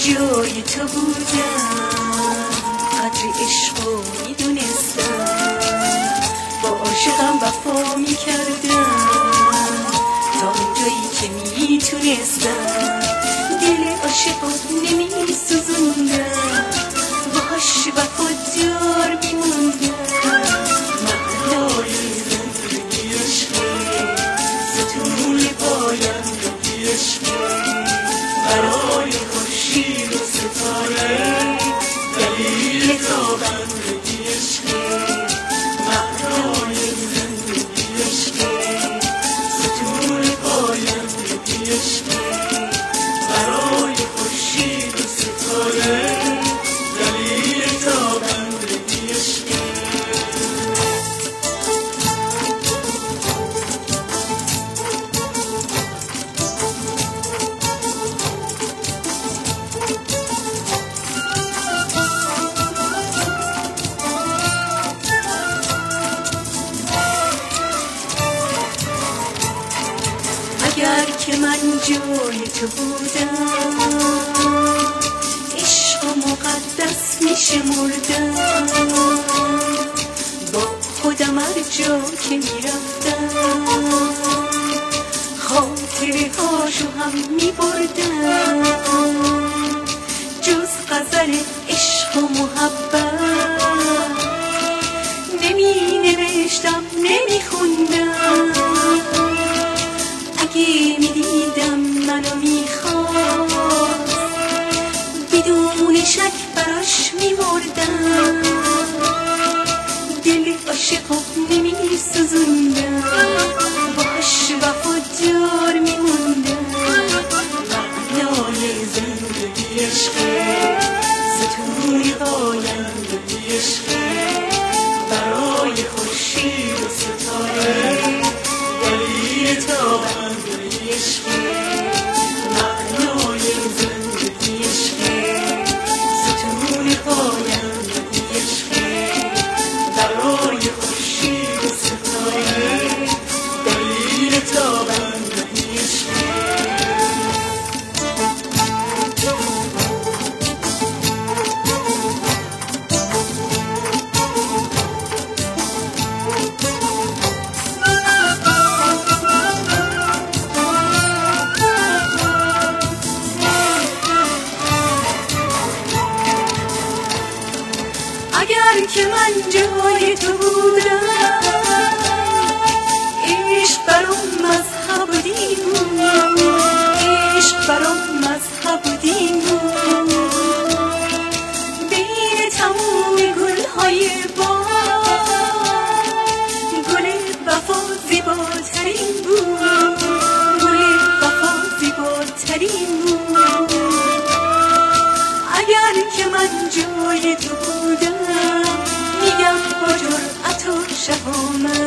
جای تو بودم، قدر عشقو میدونستم، با عاشقم وفا میکردم تا اونجایی که میتونستم. دل عاشقو نمیسوزوندم، باهاش وفادار میموندم. معنای زندگی عشقه، ستون پایندگی عشقه، برای خورشید و ستاره دلیل تابندگی عشقه. معنای زندگی عشقه، ستون پایندگی عشقه، برای خورشید و ستاره دلیل تابندگی عشقه. اگر که من جای تو بودم، عشق و مقدس میشمردم، با خودم هر جا که میرفتم خاطره هاشو هم میبردم. جز غزل عشق و محبت نمی نوشتم نمی خوندم. اگه میدیدم منو میخواست بدون شک براش میمردم. دل عاشقو نمیسوزوندم، باهاش وفادار میموندم. معنای زندگی عشقه، ستون پایندگی عشقه، برای خورشید و ستاره دلیل تابندگی عشقه. معنای زندگی عشقه، ستون پایندگی عشقه، برای خورشید و ستاره دلیل تابندگی عشقه. اگر که من جای تو بودم، عشق برام مذهب و دین بود، عشق برام مذهب و دین بود. بین تمام گلهای باغ گل وفا زیباترین بود، گل وفا زیباترین بود. اگر که من جای تو بودم، میگم با جرأت و شهامت